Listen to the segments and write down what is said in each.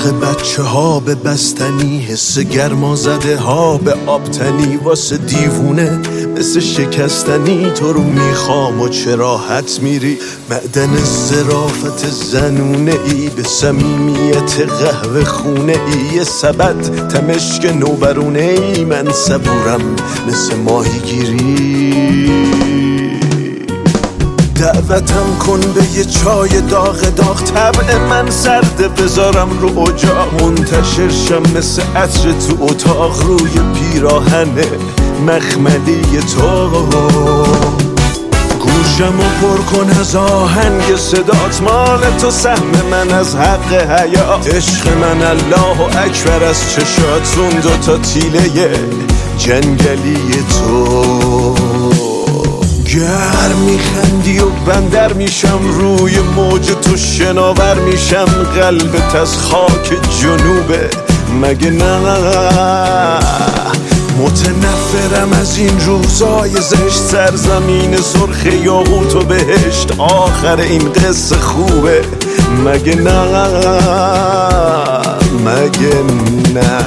عشق بچه ها به بستنی، حس گرما زده ها به آبتنی، واسه دیوونه مثل شکستنی تو رو میخوام و چه راحت میری. معدن ظرافت زنونه ای به صمیمیت قهوه خونه ای، یه سبد تمشک نوبرونه ای، من صبورم مثل ماهیگیری. دعوتم کن به یه چای داغ داغ، طبع من سرده بذارم رو اجاق، منتشر شم مثل عطر تو اتاق روی پیراهن مخملی تو. گوشمو پر کن از آهنگ صدات، مال تو سهم من از حق حیات، عشق من الله اکبر از چشات، اون دوتا تیله جنگلی تو. گر میخندی و بندر میشم روی موج تو، شناور میشم قلبت از خاک جنوبه مگه نه؟ متنفرم از این روزای زشت، سرزمین سرخ یاقوت و بهشت، آخر این قصه خوبه مگه نه؟ مگه نه؟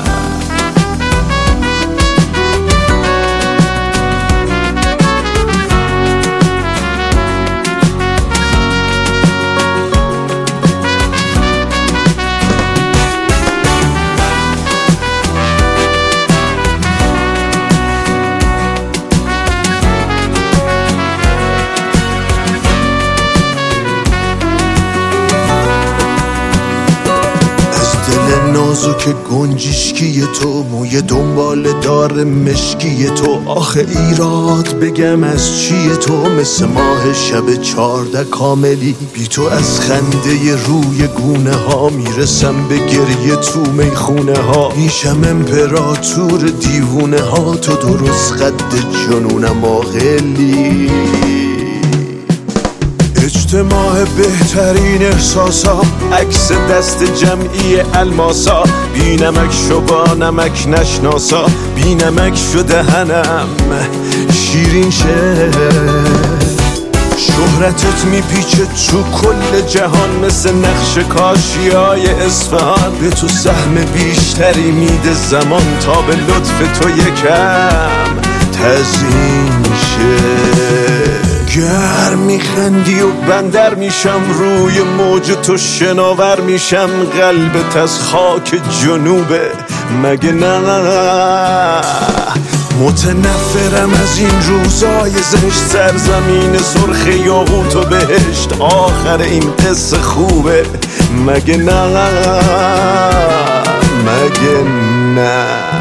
نازک گنجشکی تو، موی دنبال دار مشکی تو، آخه ایراد بگم از چیه تو، مثل ماه شب 14 کاملی، بی تو از خنده روی گونه ها میرسم به گریه تو میخونه ها، میشم امپراتور دیوونه ها، تو درست قد جنونم آقلی. اجتماع بهترین احساسا، عکس دست جمعی الماسا، بی نمک شو با نمک نشناسا، بی نمک شو دهنم شیرین شه. شهرتت میپیچه تو کل جهان مثل نقش کاشیای اصفهان، به تو سهم بیشتری میده زمان تا به لطف تو یکم تزیین شه. گر میخندی و بندر میشم روی موج تو، شناور میشم قلبت از خاک جنوبه مگه نه؟ متنفرم از این روزای زشت، سرزمین سرخ یاقوت و بهشت، آخر این قصه خوبه مگه نه؟ مگه نه؟